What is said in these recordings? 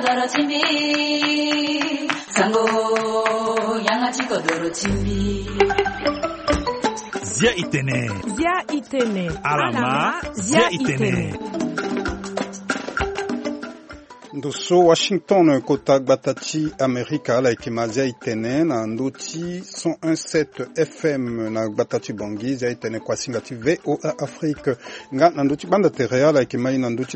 doro chimbi sango yangachi kodoro chimbi Zia itene alama zia itene Ndoso Washington kota gbatati Amerika la ikimazia itene na ndoti 101.7 FM na gbatati bongi zia itene kwa singati VOA Afrique nga na ndoti banda terea la ikimai na ndoti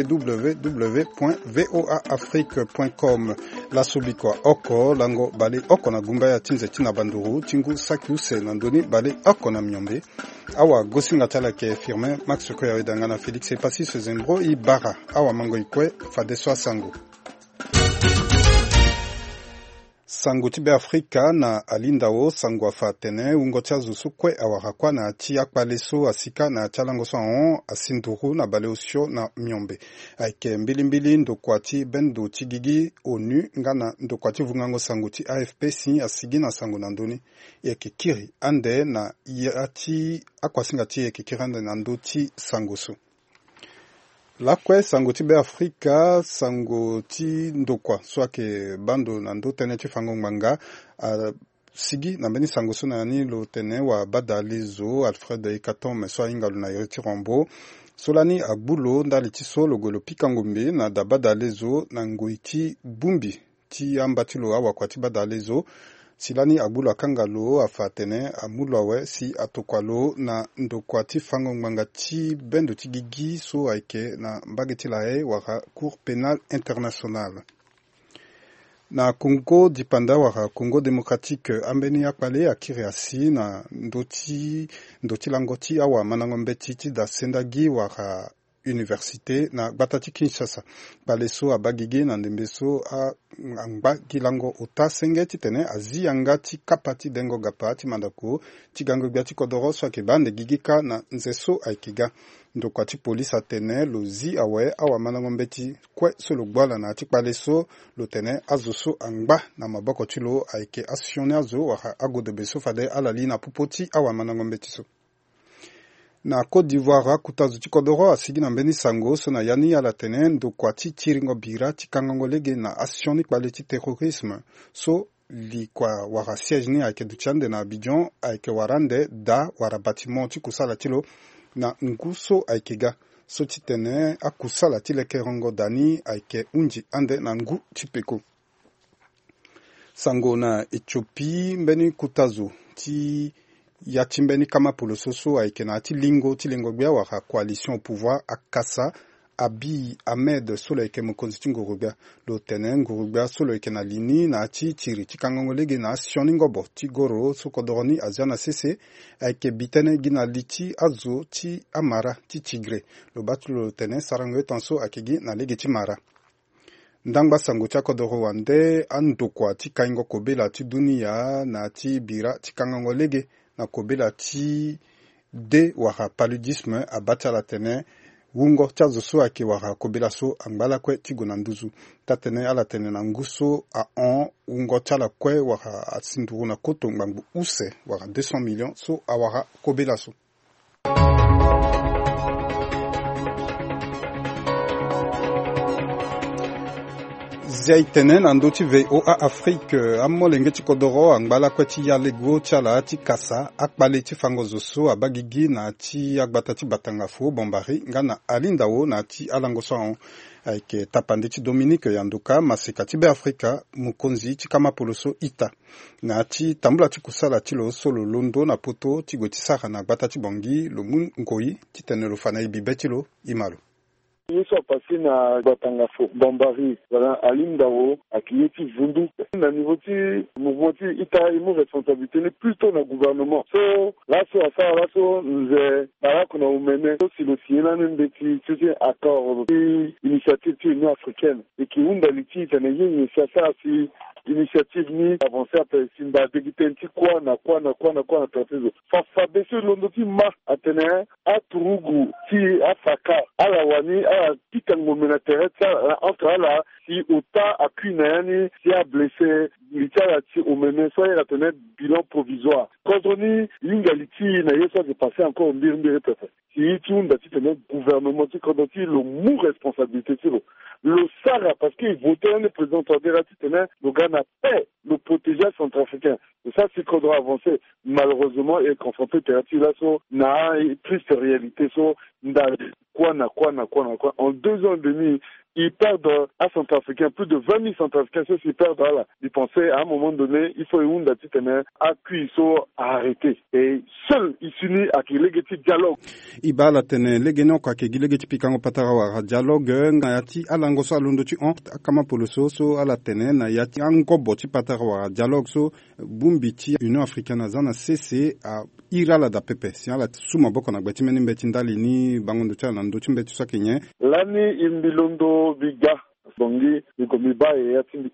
www.voaafrique.com la subikwa oko lango bale oko na gumba ya tinze tina banduru tingu sakiuse na ndoni bale oko na myombe awa gosinga tala ke firme Max Koya idanga na Felix Epasi Sezembro ibara awa mango ikwe fadeswa sango sango tibe Afrika na alindao sango afatene ungotia zusukwe awarakwa na ati akpaleso asika na chalango on asinduru na bale osio na myombe aike mbili ndokwati bendo tigigi onu ngana ndokwati vungango sango ti AFP si asigi na sango na ndoni yeke kiri ande na yati akwasinga ti yeke kirande na ndoti sangoso lakwe sango ti be Afrika sango ti ndokwa swake bando na ndo tene ti fango nganga sigi na beni sango so na ni lo tene wa badalizo Alfred Ikatom so ingalo na yeti rombo solani abulo ndali ti solo golo pikangombe na da badalizo na ngoiti bumbi ti ambatilo awa kwa ti badalizo silani abulo akangalo afatene amulo we si atokwalo na ndokwati fango nganga ti bendo ti gigi so aike na mbageti lae waka Cour pénale internationale na Congo dipanda waka Congo démocratique ambeni akpale akire asi na ndoti langoti awa manangombe titi da sendagi waka université na batati Kinshasa baleso abagige na ndembeso a ngba gilango uta sengeti tene azi angati kapati dengo gapati mandako tigango biati kodoro so ke bande gigika na nzeso aikiga ndokwati police atene lozi awe awa manangombeti kwe solo gbala na ati baleso lo tene azoso angba na maboko tilo aike assione azo wa ago de beso fade alali na pupoti awa manangombeti so na Côte d'Ivoire kutazu tikodoro asigi na mbeni sango so na yani ya la tene ndokwati tiringo bira tikangango lege na action ni kwaleti terrorisme so li kwa wara siège ni aike duchande na Abidjan aike warande da wara bâtiment tikusala tilo na nguso aikega so titene akusala tileke rongo dani aike unji ande na ngu tipeko sango na Ethiopie mbeni kutazu ti ya timbeni kama polo soso aike na ti lingo bia waka coalition au pouvoir akasa Abi Ahmed solo eke mokonzi ti ngurubia lo tene ngurubia solo eke na lini na ti tiri ti kangongolege na sioni ngobo ti goro so kodoroni azia na sese aike bitene gi na liti azo ti amara ti tigre lo batu lo tene sarango etanso akegi na lege ti mara ndangba sango ti akodoro wande andokwa ti kaingo kobela ti dunia na ti bira ti kangongolege na kobela ti de waka paludisme abati ala tene wungo chazo so ake waka kobela so angbala kwe tigo na nduzu tatene ala tene na nguso a on wungo chala kwe waka asinduru na koto ngbangu use waka 200 millions so awaka kobela so Zaitene na ndoti VOA Afrique amolenge ti kodoro angbala kweti ya lego chala ti kasa akpale ti fangozo so abagigi na ti agbata ti batangafo bombari ngana alindao na ti alangoso on aike tapande ti Dominique yanduka maseka ti be Afrika mukonzi ti kama poloso ita na ti tambula ti kusala ti lo solo londo na poto ti go ti sara na agbata ti bongi lo mun ngoi ti tene lo fana ibibe ti lo imalo Nous sommes passés à Batangafo, Bambari, voilà, à Lindao, à Kieti Vundu. À niveau du mouvement, il y a une responsabilité, mais plutôt dans le gouvernement. So, là, sur ça, là, sur, nous qu'on a mené, si le Siena, même des petits accords, initiative de l'Union africaine, et qui ont d'aliti, il y a une initiative, initiative ni avancée à Palestine, bah, dégitenti quoi, na traité. Fa baisser l'ondoti ma, à Téné, à Tourougou, si, à Faka, à la Wani, pitango menatere entre là si autant à Kunani si a blessé l'Italati au même soit la tenait bilan provisoire. Quand on dit l'ingaliti n'a pas de passer encore un birmbiré peut-être. Si tout le monde gouvernement quand on dit le mot responsabilité c'est le Sahara parce qu'il votait un président de la tenait le Ghana paix le protéger centrafricain. Et ça c'est qu'on doit avancer malheureusement et confronter Terati là sur na triste réalité sur quoi en 2 ans et demi. Ils perdent à Centrafricain, plus de 20 000 Centrafricains, ceux qui perdent là. Ils pensaient à un moment donné, il faut une date à cuisson à arrêter. Et seul, ils s'unissent à qui légiti dialogue. Iba la tene legeno kwa ke gilegi pikango patarawa dialogue ngayati alango so alundo ti on kama poloso so ala tene na yati ango boti patarawa dialogue so bumbiti Union Africaine azana CC a irala da pepe si ala suma boko na gbeti meni mbeti ndali ni bangondo cha na ndo chimbeti so kenye lani imbilondo biga bongi ikomiba e yati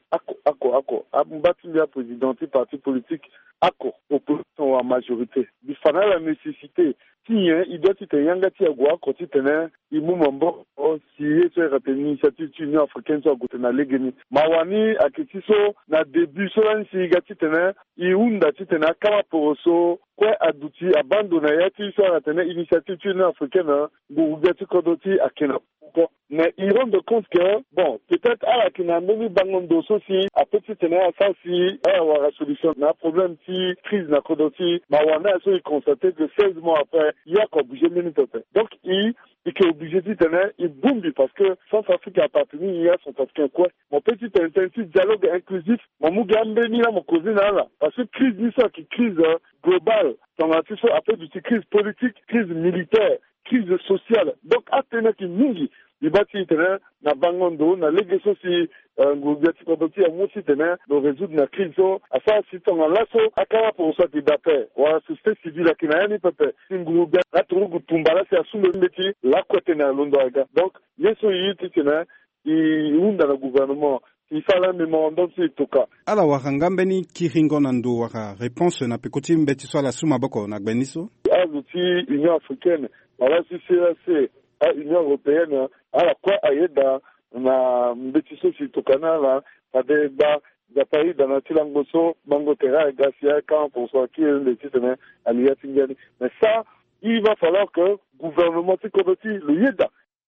ako ambati ya président parti politique ako opposition à majorité bifana la nécessité il doit être un yangati à Goa, quand il tenait, il m'a mambo, si il est une initiative Union africaine, soit côté na legeni. Mawani, à Ketiso, na début, cela si gati tenait, il unda ti tenait, kama poroso, quoi adouti, abandonné, yati, soit la tenait, initiative Union africaine, gougati kodoti, à Kena. Mais ils rendent compte que, bon, peut-être à la Kinameni Bangondo aussi, à petit tenait à ça si, à avoir la solution, mais un problème si, crise na kodoti, Mawana, ils constaté que 16 mois après, il y a qu'à bouger minute. Donc, il est obligé de tenir, il boum, parce que Centrafrique a appartenu, il y a Centrafricain quoi. Mon petit intentif dialogue inclusif, mon mougambeni là, mon cousin là, parce que crise ni ça, qui crise globale, dans la après du crise politique, crise militaire, crise sociale. Donc, à tenir qui mingi, il bâtit tenir, na bangondo, na légations si, ngoubiati kodoti, à moi si tenir, de résoudre la crise, à ça, si ton lasso, à kara pour ça, qui d'après, voilà, société civile, à qui n'a rien, peut-être, si ngoubiati, la tourou, tumbala, c'est à sous le métier, la quoi tenir, l'ondoaga. Donc, yeso yiti tenir, il ouvre dans le gouvernement, il fallait un mémorandum sur tout cas. Ala wakangambeni kiringo nando waka réponse na pekoti mbeti so la suma boko na gbeniso. Azuti Union africaine, voilà si c'est à Union européenne, à la quoi aïda na mbeti so sur tout canal là, ça débat d'appareil dans la tilangoso, bangotera et Garcia quand pour soi qui est le titre à l'Iatingani. Mais ça, il va falloir que le gouvernement Tikoboti le yeda.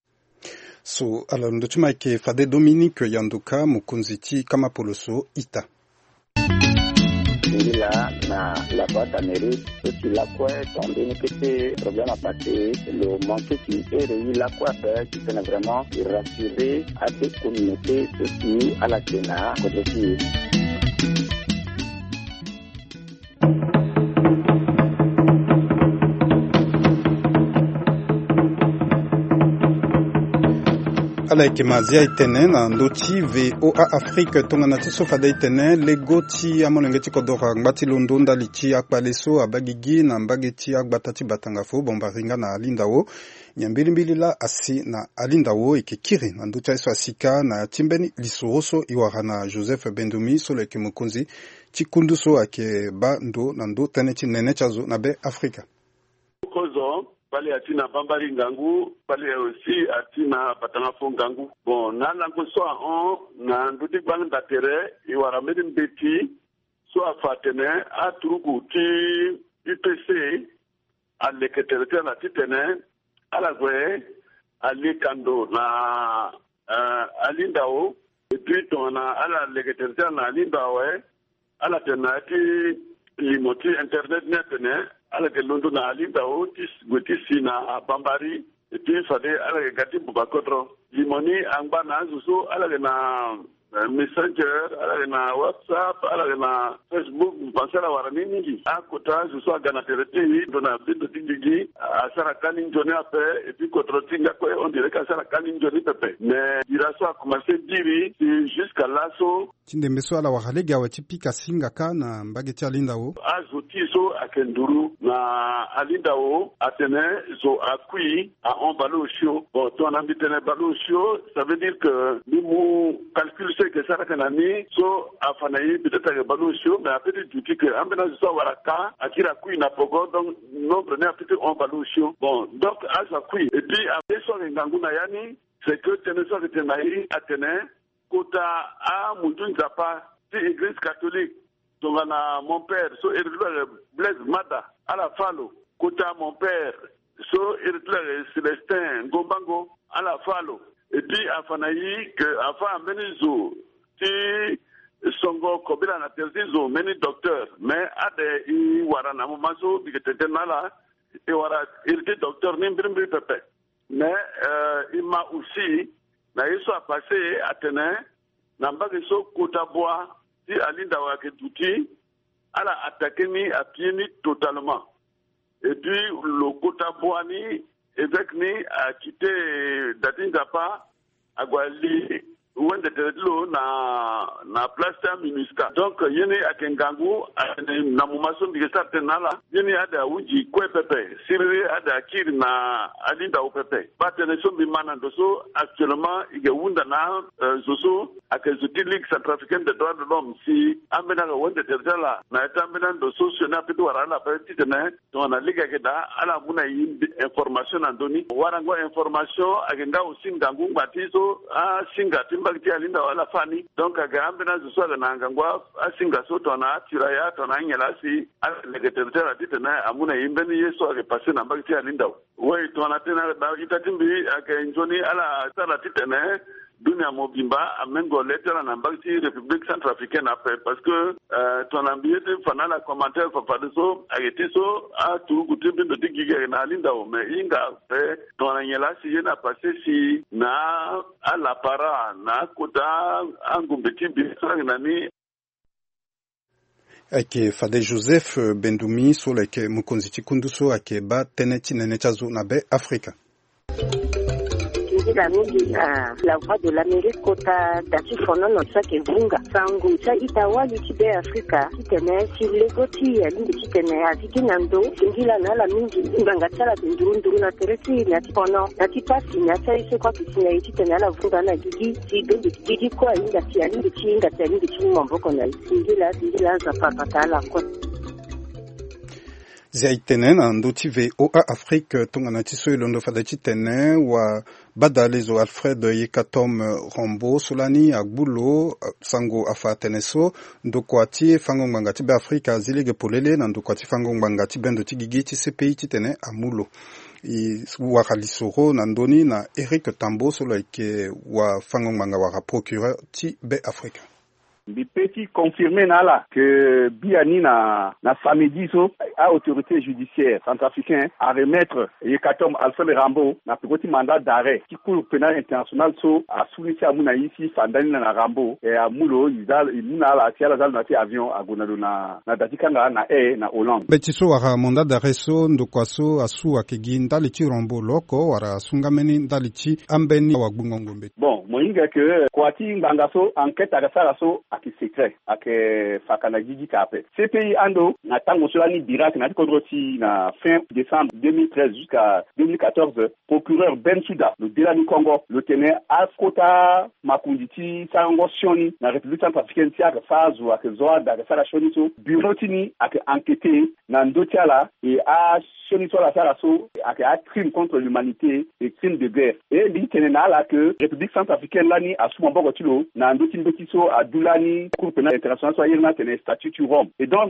So alors ndo chuma ke fade Dominique Yanduka mukunziti kama poloso ita là na la boîte amérique aussi la quoi tombé ne que problème à passer le manque qui est la quoi faire qui peut vraiment rassurer à des communautés aussi à la Sénat côté ala ikemazia itene na ndoti VOA Afrique tongana tiso fada itene legoti amonengeti kodora ngbati londo ndalichi akpaleso abagigi na mbageti akbatati batangafo bombaringa na alindawo nyambili la asi na alindawo ikikiri na ndoti iso asika na timbeni lisoroso iwarana Joseph Bendumi solo kemukunzi chikunduso ake ba ndo na ndo teneti nene chazo na be Afrika kozo pale atina bambari ngangu pale aussi atina batangafo ngangu bon na lango so on na nduti bang datere iwara medin beti so afatene atrugu ti UPC aleketerete na titene alagwe alikando na alindao et puis on a ala leketerete na alindao ala tenati limoti internet netene ala ke londo na alindao tis gotisi na bambari et puis fade ala gati bubakodro limoni angba na zuso ala na Messenger, ala na WhatsApp, ala na Facebook, mpansala warani mingi. Akota zuso agana tereti, dona bido tingigi, asara kani njoni ape, et puis contre tinga kwe, on dirait qu'asara kani njoni pepe. Mais diraso a commencé diri, jusqu'à l'asso. Tinde meso ala wahalega watipika singa kana mbageti alindao. Azuti so akenduru na alindao atene so akui a on baloshio. Bon, ton ambitene baloshio, ça veut dire que nous calculons que ça a mis so afanayi peut-être baloshio, mais après tu dis que ambena so waraka akira kui na pogo donc nombre ne peut-être on baloshio. Bon, donc asa kui et puis après so nganguna yani c'est que teneso tenayi atene kota a mudun zapa ti église catholique tongana mon père so eritlere Blaise Mada ala falo kota mon père so eritlere Célestin Ngombango ala falo et puis afanayi que afa menizo ti songo kobila na terzizo meni docteur mais ade I wara na maso bigete nala e wara irti docteur nimbrimbi pepe mais il m'a aussi na yeso a passé à Tenin na mbagi so kota bois si alinda wa ke tuti ala attaqué ni à pied ni totalement et puis le kota bois ni évêque ni a quitté Datingapa à Guali wende terlo na place MINUSCA donc yene akengangu na mumaso bigesa tenala yene ada uji kwe pepe sirri ada kir na alinda o pepe batene so bi manandoso actuellement ige wunda na zoso akezuti Ligue centrafricaine des droits de l'homme si amena wende terjala na etamena doso sona pitu warala petit tene to na liga keda ala muna information andoni warango information agenga usingangu batizo singati mbakiti alinda wala fani donc agambe na zuso na ngangwa asinga so tona tiraya tona nyela sialegetertera titena amuna imbeni yeso ake passe na mbakiti alinda we tona tena da itatimbi ake njoni ala sala titena dunia mobimba amengo letera na mbakiti République centrafricaine après parce que ton ambiente fanala commentaire fafadiso agetiso a turukuti bindo digige na alinda mais inga pe tona nyela si yena passe si na ala para na kota angumbeti bisang nani ake Fade Joseph Bendumi sur leke mukonziti kunduso ake ba teneti nenechazo na be Afrika la voix de l'Amérique kota dati fono no tsake vunga sangu cha itawali tibe Afrika kitene silegoti alindi kitene azikinando singila na la mingi nganga tsala ndurundu na teresi na tipono na tipasi na tsaise kwa kitene kitene la vunga na gigi sibendi gigi kwa inga tialindi chinga tialindi chimombo na singila za papatala kwa Ziaitene na ndoti VOA Afrique tongana tiso ilondo fadati tene wa badalezo Alfred Yekatom Rombo Solani Agbulo sango afa teneso ndokwati fango ngangati be Afrika zilege polele na ndokwati fango ngangati bendo tigigiti CPI titene amulo I wakalisoro na ndoni na Eric Tambo solo ike wa fango nganga wa procureur ti be Afrika Bipeti confirmé nala que Biani na samedi so a autorité judiciaire centrafricain à remettre Yekatom Alfred Rambo na petit mandat d'arrêt qui cour pénal international so a souligné amuna ici fandani na Rambo et a mulo imuna la tiala zal na avion a gonado na datikanga na na Hollande betiso wara mandat d'arrêt so ndokwaso asu akegi ndali ti Rambo loko wara sungameni ndali ti ambeni wa gbungongombe bon moinga que kwati nganga so enquête agasara so aki secret ake fakana gigi kape CPI ando na tango solani direct na kodroti na fin décembre 2013 jusqu'à 2014 procureur Ben Souda le Delani Congo le tenait à Kota Makunditi sango sioni na République centrafricaine tia ka fazu ake zoa da sala shoni so bureau tini ake enquêter na ndotiala et a shoni so la sala so ake a crime contre l'humanité et crime de guerre et li tenait na la que République centrafricaine lani asuma bogo tilo na ndoti mbetiso adulani Cour pénale internationale soit irna tene statut Rome et donc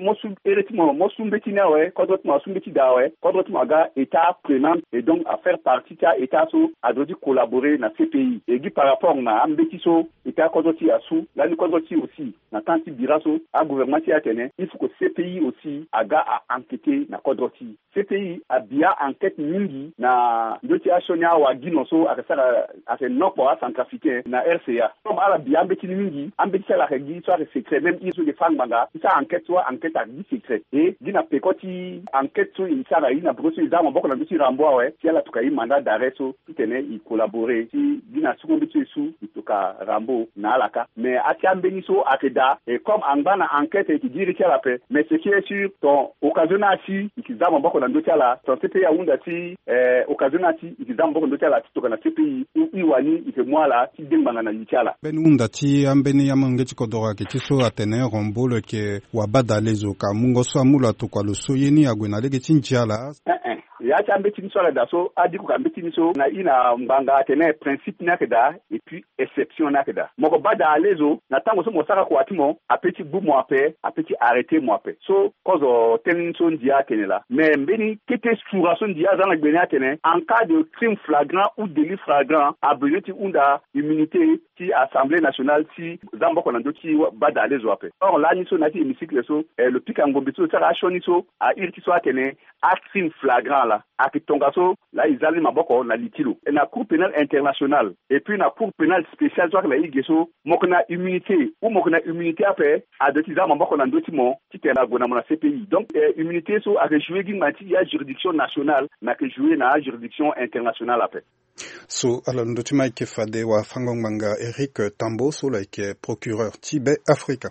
mosu betina ouais kodot mosu betida ouais kodot maga état prenant et donc à faire partie ta état so a dû collaborer na CPI et dit par rapport na ambetiso état kodoti asu la ni kodoti aussi na tanti biraso a gouvernement ti atene il faut que CPI aussi aga a enquêter na kodoti CPI a bien enquête mingi na ndoti asonia wa ginoso akasara ase nokpo a centrafricain na RCA comme ala bien ambetini mingi ambetisa la regi soit secret même ils de fanganga ça enquête soit enquête à dit secret et dina pekoti enquête sur insara ina broso izama boko na ndoti Rambo ouais si ala tukai mandat d'arrêt so tene il collaborer si dina sukombi su tuka Rambo na alaka mais atiambeni so akeda et comme angana enquête qui dirige la paix mais ce qui est sûr ton occasionnati ikizama boko na ndoti ala ton CPI aunda si occasionnati ikizama boko ndoti ala tuka na CPI iwani ikemwala ti dembanga na yichala benunda ti ambeni yamangeti kodora ke tiso atene Rombo ke wabada lezo ka mungo so amula to kwa lo soyeni agwena lege tinjala ya cha mbetini so la daso adiku ka mbetini so na ina mbanga tene principe nakeda et puis exception nakeda moko bada alezo na tango so mosaka ko atimo apeti bu mo ape apeti arrêter mo ape so kozo tenin so ndia kenela mais mbeni kete structuration ndia za na gbenya tene en cas de crime flagrant ou délit flagrant aboneti unda immunité ti assemblée nationale ti zambo ko nando ti bada alezo ape or la ni so na ti hémicycle so le pika ngombe so saka shoni so a irti so atene a crime flagrant la akitonga so la izali maboko na litilo et na cour pénale internationale et puis na cour pénale spéciale so la igeso mokona immunité ou mokona immunité ape a de tiza maboko na ndoti mo ti tena gona na CPI donc immunité so a jouer gi mati ya juridiction nationale na que jouer na juridiction internationale ape so alors ndoti mai ke fade wa fangongmanga Eric Tambo so like procureur Tibet Africa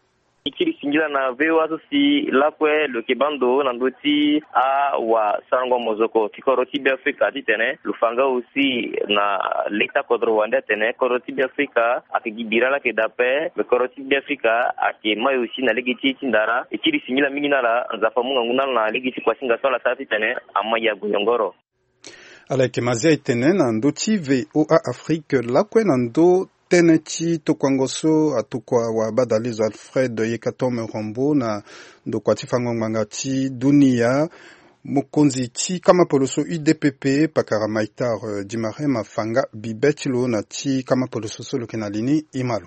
ikiri singila na vewa so si lakwe le kebando na ndoti a wa sango mozoko tikoro Tibet Africa titene lufanga aussi na leta kodro Rwanda tene koro Tibet Africa akigibira la kedape le koro Tibet Africa akema aussi na legiti tindara ikiri singila mingi na la nzafamunga nguna na legiti kwa singa sola tati tene amaya guyongoro alake mazia itene na ndoti VOA Afrique lakwe na ndo tenechi tokwangoso atukwa wa badalizo Alfred Yekatome Rombo na ndokwati fangongmanga ti dunia mokonzi ti kama poloso UDPP pakara maitar dimare mafanga bibetilo na ti kama poloso solo kenalini imalo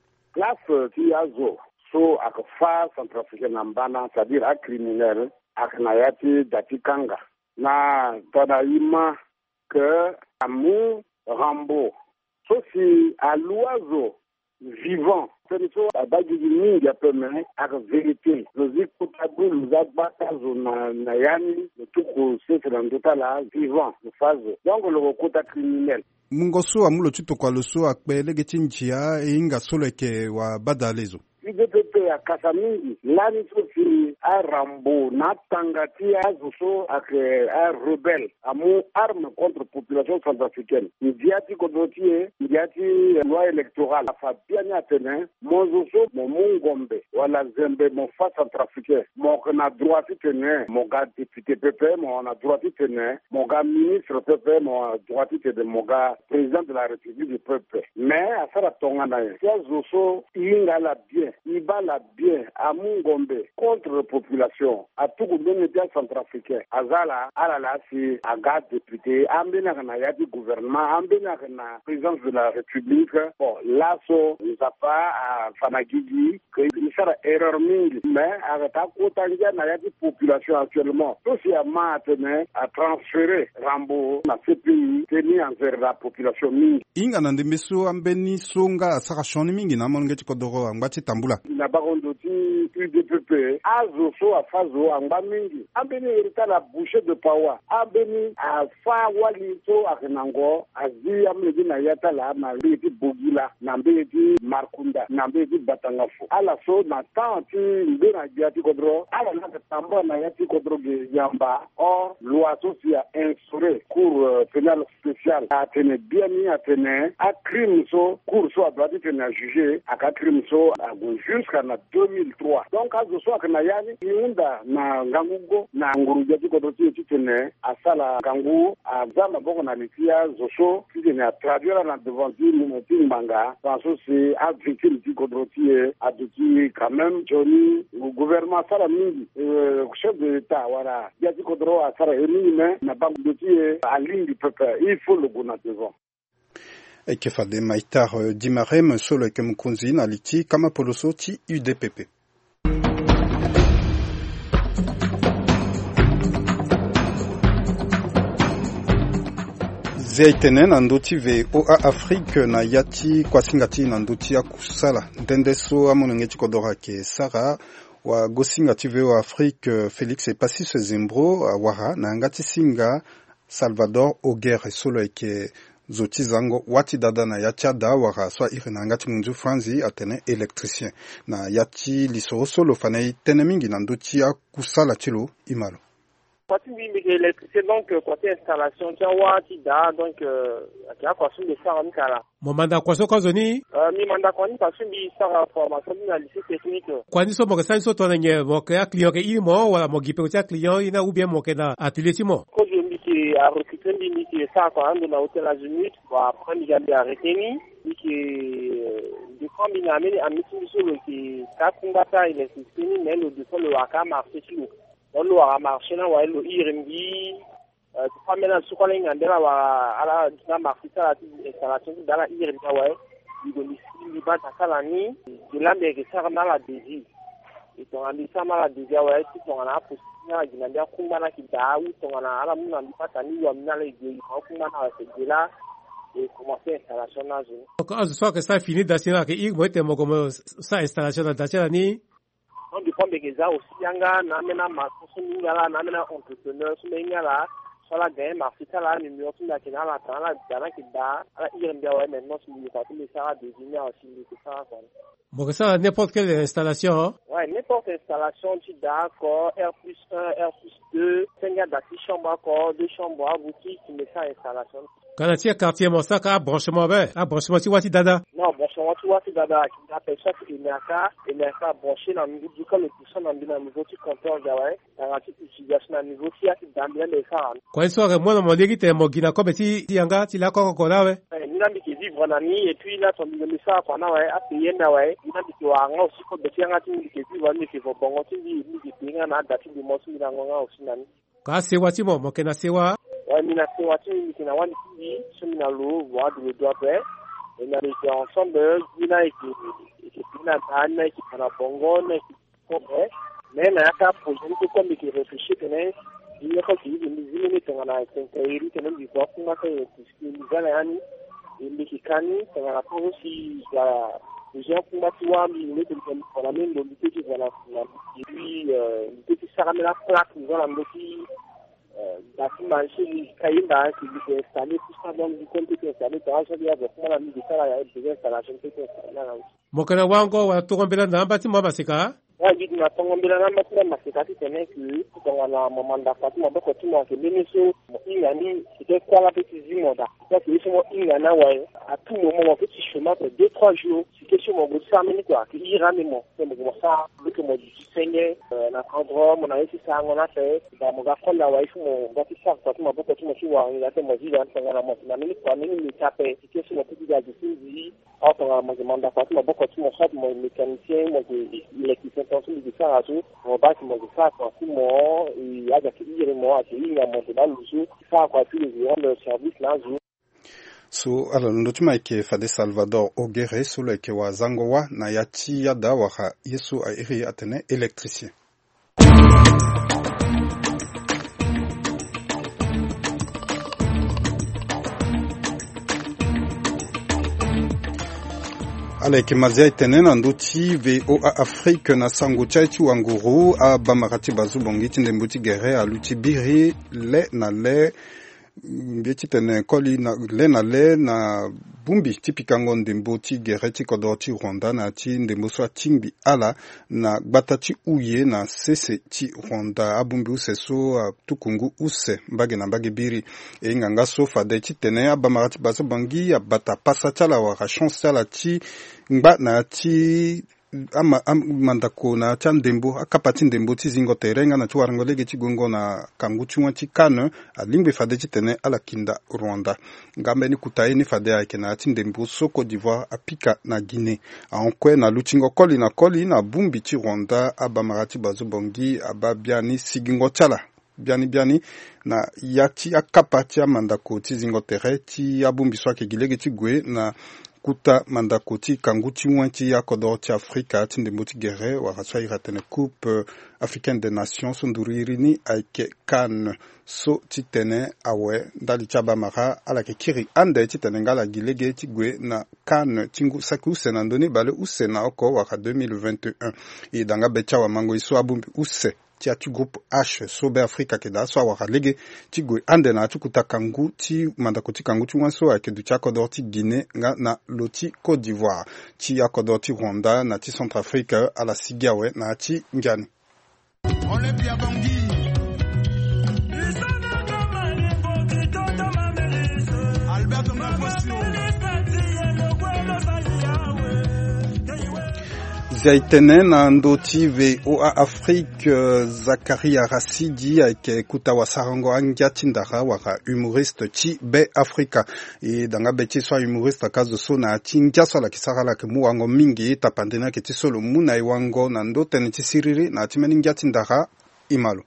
classe ti azo so akfa centrafricaine nambana c'est-à-dire a criminel aknayati datikanga na tanaima que amu Rambo so si à l'oiseau vivant c'est so abagi mingi apeme ak vérité lozi kutabu luzabata zona na yani tuko c'est dans total vivant le phase donc le kota criminel mungoso amulo chito kwa loso akpele getinjia inga solo ke wa badalezo UDPP ya kasa mingi lani sofi a Rambo na tangati azuso ak a rebelle amu arme contre population centrafricaine ndiati kodotie ndiati loi électorale fa bien atene mozoso mo mungombe wala zembe mo fa centrafricain mo na droit tene mo ga député PP mo na droit tene mo ga ministre PP mo droit tene mo ga président de la République du peuple mais afara tongana ya zoso inga la bien ibala bien à Mungombe contre la population à tout le monde centrafricain azala alala si aga député ambena na ya du gouvernement ambena na présidence de la République bon là so nous a pas à Fanagigi que il sera erreur mingi mais arrêta kotanja na ya du population actuellement tout si a maintenu à transférer Rambo na CPI tenu envers la population mingi inga na ndemiso ambeni songa saka shoni mingi na mongeti kodoro angbachi tambula na barondo ti UDPP azoso afazo angba mingi ambeni erita la boucher de pawa ambeni afa wali so akenango azi amedi na yata la na leti bogila na mbeti markunda na mbeti batangafu ala so na tanti mbena jati kodro ala na tamba na yati kodro ge yamba or loi socia instauré cour pénal spécial atene bien atene a crime so cour so abadi tena juger aka crime so ago jusqu'à na 2003 donc azo so akana yani iunda na ngangugo na nguruja tikodoti titene asala ngangu azama boko na litia zoso titene traduire na devant ni manga penso c'est a victime tikodoti aduti quand même Johnny le gouvernement sala mingi chef de l'état voilà ya tikodro asara emine na banque de à ligne du peuple il faut le gouvernement devant ekefade maitar dimarem solo ke mkunzi na liti kama poloso ti UDPP Zeitene na ndoti VOA Afrique na yati kwa singati na ndoti ya kusala ndendeso amonenge chikodora ke Sara wa gosinga ti VOA Afrique Félix Epassis Zimbro wara na ngati singa Salvador Oguerre solo ke zoti zango wati dada na yachada wara swa irina ngati munzu franzi atene électricien na yati lisoro solo fanai tene mingi na ndoti ya kusala chilo imalo Quand tu dis électricien, donc côté installation, tu as da donc tu as quoi sur les sarà mikala. Mon mandat quoi so kozoni? Mi mandat quoi ni parce que mi sarà formation na lycée technique. Quand ni so mo ka so to na nye mo ka client ke imo wala mo gipe ko client ina ou bien mo ke na atelier ti mo. Ko je qui a recruté ni qui ça quand on a hôtel à Zunit pour après il a arrêté ni qui de combiner amené à meeting sur le qui ça combattre il est fini mais le de le aka marché sur on le a marché là ouais le irmbi pas maintenant sur quoi les ngandela wa ala na marché ça la installation dans la irmbi ouais il va ta la ni de là mais que ça dans la dési et ton ami ça m'a déjà ouais si ton ana na ginambia kumbana kidau tongana ala muna mpata ni wa mnale je kumbana wa sejela et commencer installation na zo quand ce soit que ça finit d'assurer que il moite mo comme ça installation d'assurer ni on dépend de ça aussi yanga na mena makoso ngala na mena entrepreneur so ngala so la gain marfita la numéro tu na kinala tala dana kida ala irmbia wa maintenant si ni pas les ça désigner aussi ni ça quoi. Bon, ça, n'importe quelle installation, hein? Ouais, n'importe quelle installation, tu d'accord, R+1, R+2, 5 gars d'assis chambres encore, 2 chambres, boutique, tu mets ça à installation. Quand tu as quartier, mon sac, à branchement, branchement, tu vois, tu dada? Non, branchement, tu vois, tu dada, qui appelle ça, c'est Emerka, branché dans le niveau du cas, le puissant dans le niveau du compteur, ouais, dans la petite utilisation dans le niveau, tu as qui d'ambiance les ça. Quand soit, moi, dans mon église, t'es mon guina, comme si, yanga, tu l'as encore là, ouais. Nous, on a mis qui vivre dans l'année, et puis, là, ton milieu de ça, qu'on a, ouais, à payer, ouais, il a mis qui va en aussi, comme de faire un petit qui vivre, mais qui va bon, tu dis, il dit, un a d'attitude de mon sou, dans mon aussi, nan. Quand c'est what, tu m'en, qu'est-ce sewa? Ouais, mina sewa, tu dis, na wani, sur mina l'eau, voir de le doigt, ouais. Et on a été ensemble, mina, et qui mina, Anna, qui prend la bongo, qui comprend, mais, on a qu'à poser, comme qui réfléchit, il y a quoi qui dit, il y a un intérêt, que nous disons, qu'on a fait, puisqu'il y a un an, il y a un an, on a pas aussi, les gens qui ont mis la même mobilité qui vont et puis, il y a la plaque, ils ont la mobilité, la marché, qui est installé, tout ça, donc, du compte qui est installé, il y a vraiment la mise de ça, il y a des installations qui sont installées. Mon canard, encore, on a tout rempli dans un bâtiment, c'est quoi? Ouais, dit na tongo mbila na matula masekati tene ki tonga na momanda fatu maboko tuma ke beniso inga ni c'était quoi la petite zimoda ça que ils sont inga na ouais à tout moment petit chemin pour 2-3 jours c'est question mon goût ça mais quoi qui ira mais moi c'est mon ça le que moi du seigneur na endroit mon avis ça on a fait dans mon gars là ouais il mon gars ça quoi tuma boko tuma si wa il a fait moi dit dans tonga na moi na minute quoi minute me taper c'est question mon petit gars du dit en tonga na momanda fatu maboko tuma ça mon mécanicien mon électricien de ça à tout on va que moi ça quoi si moi il y a des qui moi à il y a mon dans le jour ça quoi tous les gens de service là jour so alors ndotima ke fade Salvador Ogere solo ke wa zangowa na yachi yada wa Yesu a iri atene électricien. Ale kimazia itenena nduti VOA Afrique na sangu chaichi wanguru a bamarati bazubongi tindembuti gere a lutibiri le na le mbeti tene koli na le na bumbi tipikango ndembuti gere tikodoti Rwanda na ti ndembuso timbi ala na batati uye na sese ti Rwanda abumbi useso tukungu use mbage na mbage biri e nganga so fade ti tene a bamarati bazubongi a bata pasa chala wa chance chala ti ngba na ti mandako na chandembo akapati ndembo ti zingo terenga na tuarangolege ti gongo na kanguchunwa ti kane alingbe fade ti tene ala kinda Rwanda ngambe ni kutaye ni fade ake na ti ndembo so Côte d'Ivoire apika na Guinée ankwe na luchingo koli na bumbi ti Rwanda abamarati bazobongi ababiani sigingo chala biani na yati akapati amandako ti zingo tere ti abumbi so ake gilege ti gwe na kuta mandako ti kanguti wanti ya kodor ti Afrika ti ndembuti gere wa raswa iratene Coupe Africaine des Nations sonduririni aike kan so ti tene awe ndali chaba mara ala ke kiri ande ti tene ngala gilege ti gwe na kan tingu saku use na ndoni bale use na oko wa 2021 e danga becha wa mango iso abumbi use ti atu groupe H sobe Afrika ke da so wa lege ti gwe ande na atu kuta kangu ti mandako ti kangu ti wanso ake du cha kodor ti Guinée nga na loti Côte d'Ivoire ti akodor ti Rwanda na ti Centrafrique ala sigiawe na ti ngani Ziaitene na ndoti VOA Afrique Zakaria Rasidi akikuta wa Sarango Angiati ndara waka humoriste chi be Afrika e danga beti so humoriste kazo so na tingia so la kisara la kemuango mingi tapandena keti solo muna iwango na ndote ntisiriri na timeni ngiati ndara imalo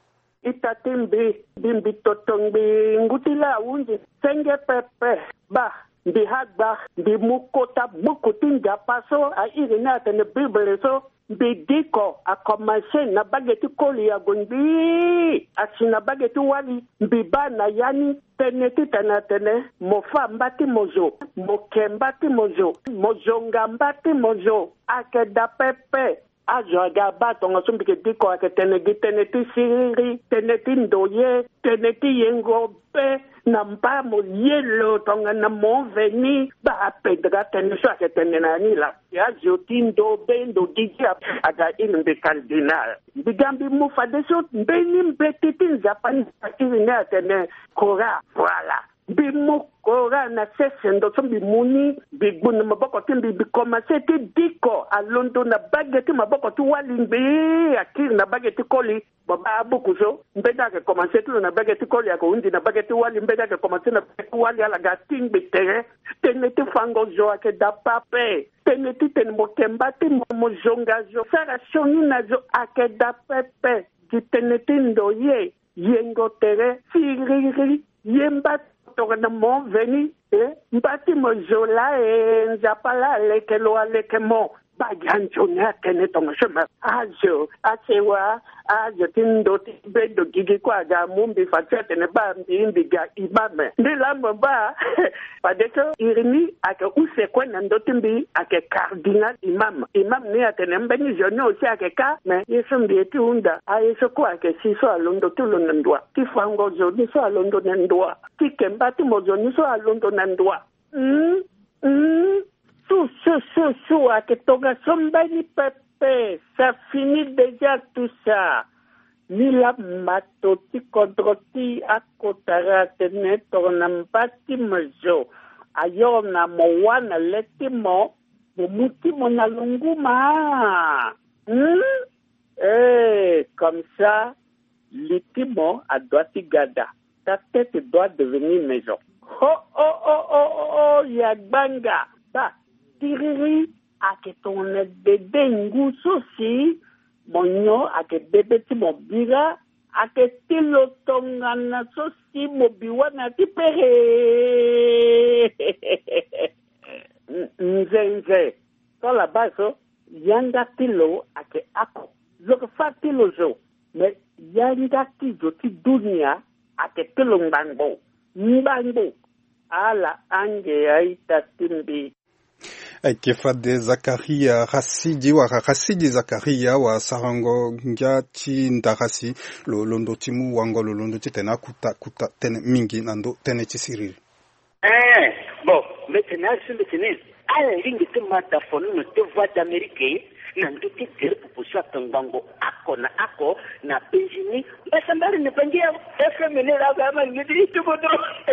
itatimbi bimbi totongbi ngutila unji senge pepe ba ndi hagba ndi mukota bukutinga paso a irina tene bible so ndi diko a commencer na bageti koli ya gondi asina bageti wali mbiba na yani teneti tene mofa mbati mozo mokembati mozo mozonga mbati mozo akeda pepe ajo agaba tonga sumbike diko aketene teneti siri teneti ndoye teneti yengo pe na mpamo yelo tonga na monveni ba pedra teniso aketene na nila ya jotindo bendo digia aga ilimbe kardinal bigambi mufa deso beni mbetiti nzapani akirina tene kora voilà bimu kora na sesendo sombi muni bigbun maboko timbi bikomase ti diko alondo na bageti maboko tu walimbe akir na bageti koli baba abukuzo mbeda ke komase tu na bageti koli ako undi na bageti wali mbeda ke komase na bageti wali ala gating bitere teneti fango jo ake da pape teneti ten mokemba ti mozonga jo sara shoni na jo ake da pepe teneti ndoye yengo tere siriri yemba tokana mon veni mbati mozola nzapala lekelo alekemo baganjona kene tonga shema ajo asewa ajo tindo tibedo gigi kwa ga mumbi fatete ne ba mbiga ibame ndilamba ba padeto irini ake use kwena ndotimbi ake cardinal imam ni atene mbeni jono osi ake ka me yeso mbieti unda ayeso kwa ake siso alondo tulo ndwa tifango jodi so alondo ndwa tikembati mozoni so alondo ndwa Sous, à que ton sombani pepe, ça finit déjà tout ça. Ni la matoti kodroti akotara tene tornambati mojo. Ayo na mowana letimo, mumutimo na lunguma. Comme ça, litimo a doiti gada. Ta tête doit devenir maison. Oh, yagbanga. Ba. Tiriri ake tone bebe nguso si monyo ake bebe ti mobira ake tilo tonga na so si mobiwa na ti pere nzenze tola baso yanga tilo ake ako zoke fa tilo zo me yanga tizo ti dunia ake tilo mbango ala ange aita timbi Kefade Zakaria Rasidi Zakaria wa Sarango Ngati Ndarasi londo timu wango londo tena kuta tene mingi nando tene tisiriri. Bon, maintenant sur le tennis, à la ligne de mataphone no te voix d'Amérique nando ti tere proposition tangango ako na penjini basambari ne pangia FM ne la gama ngidi tu bodo.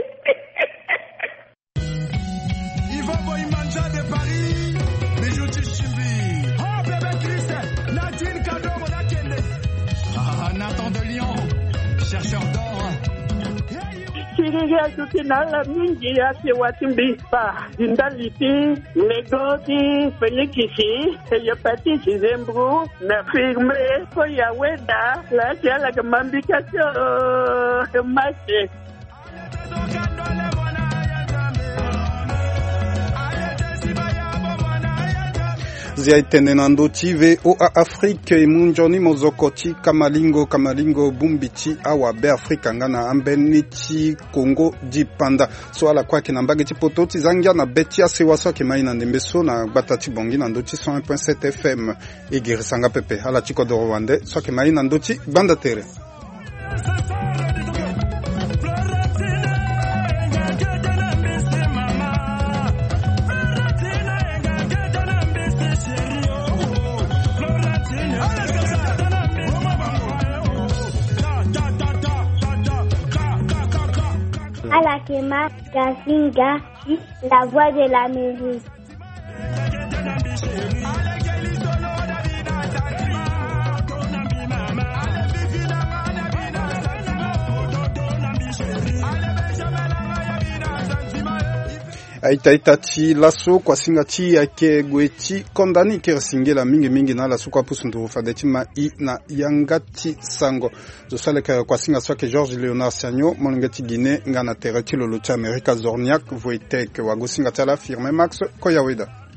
De Paris, bijou Chimbi. Oh, bébé Christ, Nadine Kado, Monakende. Nathan de Lyon, chercheur d'or. Siriga tutinala mingi ya sewatimbi pa indaliti legoti felikisi yopati zembru na firme ko yaweda la jala kamambikacho mache. Ziaitene nandoti VOA Afrique munjoni mozokoti kamalingo bumbiti awa be Afrika ngana ambenichi Congo dipanda so ala kwa kinambage tipototi zangia na betia sewaso kimaina ndembeso na batati bongi nandoti 101.7 FM egirisanga pepe ala chiko do Rwanda so kimaina ndoti banda tere. Alakema Gazinga, la voix de la musique. aita ti laso kwa singa ti ake gweti kondani ke singela mingi na laso kwa pusundu fadeti ma I na yangati sango zo sale kwa singa swake George Leonard Sagno molingati Guinée ngana terre ti lolo cha America Zorniak voitek wa gosinga tala firme Max Koyaweda